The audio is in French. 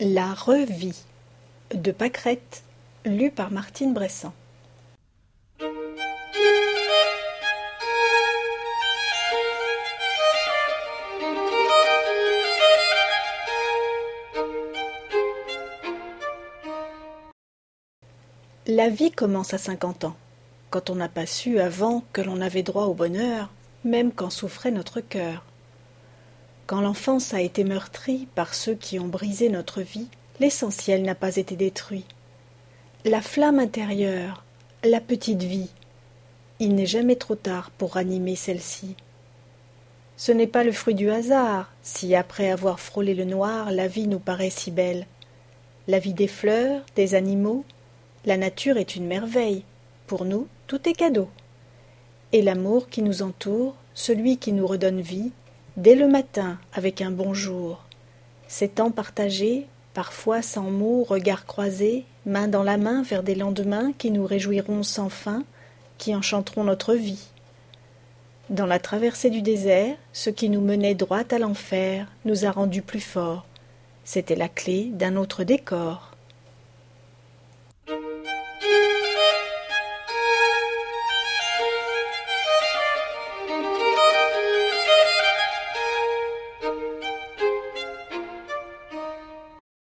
La revie de Pâquerette, lu par Martine Bressan. La vie commence à 50 ans, quand on n'a pas su avant que l'on avait droit au bonheur, même quand souffrait notre cœur. Quand l'enfance a été meurtrie par ceux qui ont brisé notre vie, l'essentiel n'a pas été détruit. La flamme intérieure, la petite vie, il n'est jamais trop tard pour ranimer celle-ci. Ce n'est pas le fruit du hasard, si après avoir frôlé le noir, la vie nous paraît si belle. La vie des fleurs, des animaux, la nature est une merveille. Pour nous, tout est cadeau. Et l'amour qui nous entoure, celui qui nous redonne vie, dès le matin avec un bonjour. Ces temps partagés, parfois sans mots, regards croisés, main dans la main vers des lendemains qui nous réjouiront sans fin, qui enchanteront notre vie. Dans la traversée du désert, ce qui nous menait droit à l'enfer nous a rendus plus forts. C'était la clé d'un autre décor.